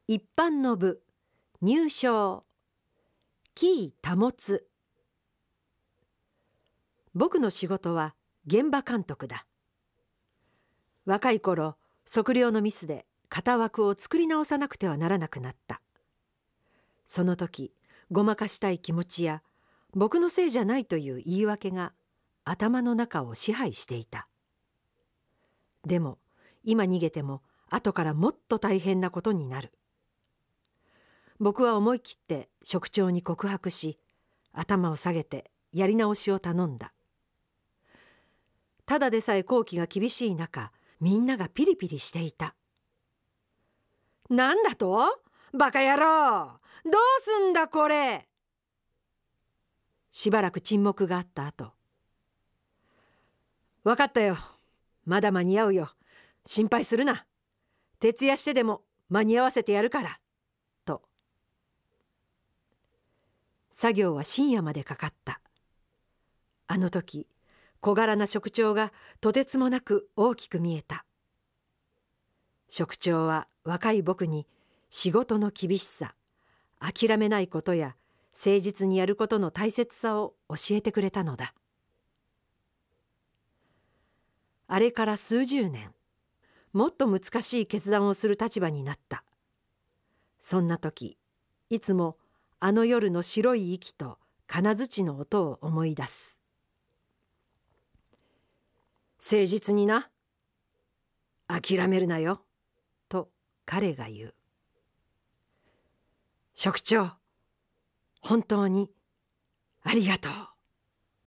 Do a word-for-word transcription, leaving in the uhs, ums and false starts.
一般の部、入賞、キー保つ。僕の仕事は現場監督だ。若い頃、測量のミスで型枠を作り直さなくてはならなくなった。その時、ごまかしたい気持ちや、僕のせいじゃないという言い訳が頭の中を支配していた。でも、今逃げても後からもっと大変なことになる。僕は思い切って職長に告白し、頭を下げてやり直しを頼んだ。ただでさえ工期が厳しい中、みんながピリピリしていた。なんだと？バカ野郎！どうすんだこれ！しばらく沈黙があった後、分かったよ。まだ間に合うよ。心配するな。徹夜してでも間に合わせてやるから。と。作業は深夜までかかった。あの時、小柄な職長がとてつもなく大きく見えた。職長は若い僕に仕事の厳しさ、諦めないことや誠実にやることの大切さを教えてくれたのだ。あれから数十年、もっと難しい決断をする立場になった。そんな時、いつもあの夜の白い息と金槌の音を思い出す。誠実にな。諦めるなよ。と彼が言う。職長、本当にありがとう。